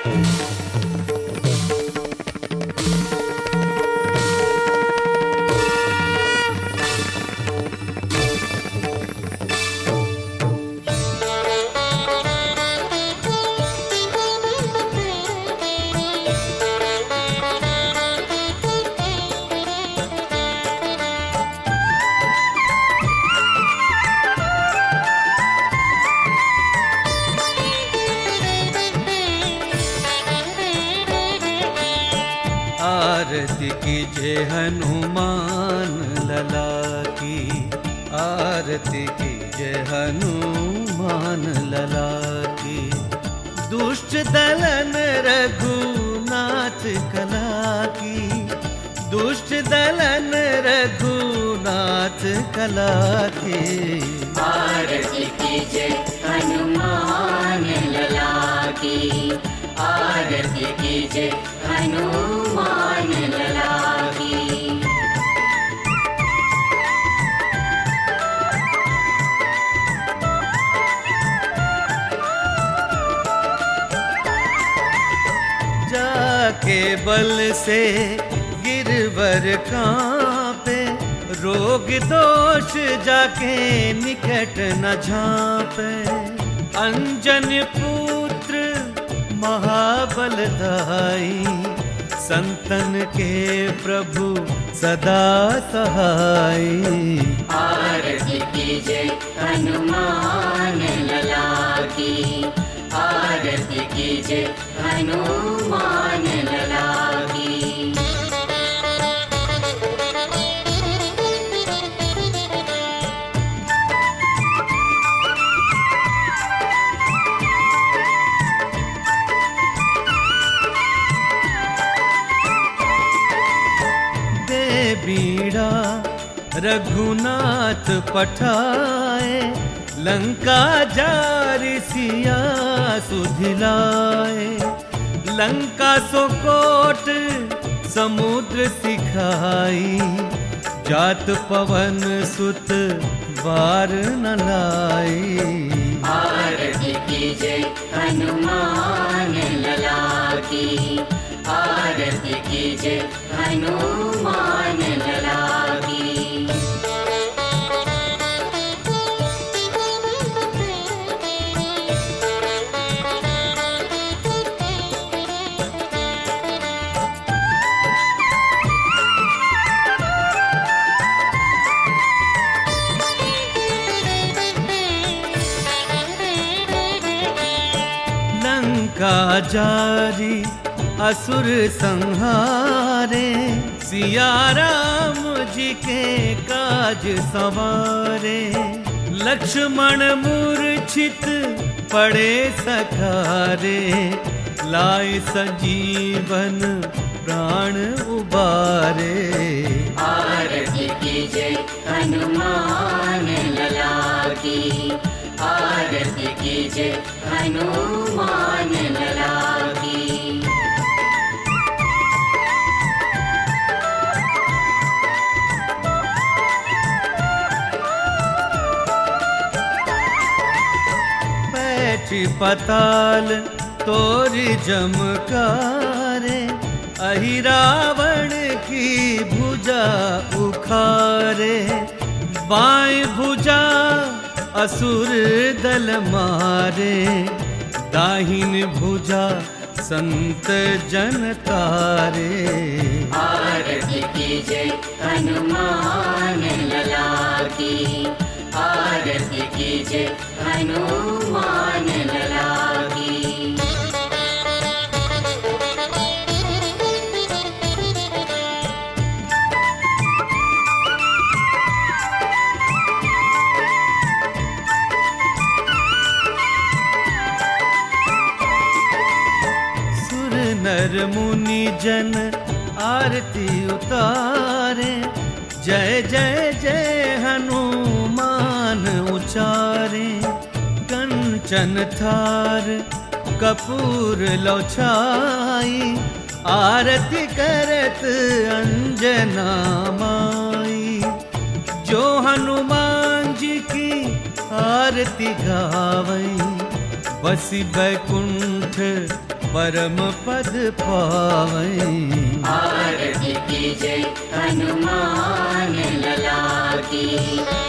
आरती कीजे हनुमान लला की, आरती कीजे हनुमान लला की। दुष्ट दलन रघुनाथ कला की, दुष्ट दलन रघुनाथ कला की। आरती कीजे हनुमान लला की, आरती कीजे हनुमान लला की। जाके बल से गिरवर कांपे, रोग दोष जाके निकट न झांपे। अंजन पुत्र महाबलदाई, संतन के प्रभु सदा सहाई। आरती कीजे हनुमान लला की, आरती कीजे हनुमान लला की। बीड़ा रघुनाथ पठाए, लंका जारि सिया सुधिलाए। लंका सोकोट समुद्र सिखाई, जात पवन सुत बार न लाई। आरती कीजे हनुमान लला की, आरती कीजे हनुमान लला की। लंका जारी असुर संहारे, सिया राम जी के काज संवारे। लक्ष्मण मूर्छित पड़े सखारे, लाए संजीवन प्राण उबारे। आरती कीजे हनुमान लला की, आरती कीजे हनुमान लला की। पताल तोरी जमकारे, अहि रावण की भुजा उखारे। बाएं भुजा असुर दल मारे, दाहिन भुजा संत जन तारे। आरती कीजे हनुमान लला की, आरती कीजे हनुमान लला की। सुर नर मुनि जन आरती उतारे, जय जय जय हनुमान उचारे। कंचन थार कपूर लौछाई, आरती करत अंजना माई। जो हनुमान जी की आरती गावई, बसी बैकुंठ परम पद पावै। आरती कीजय हनुमान लला की।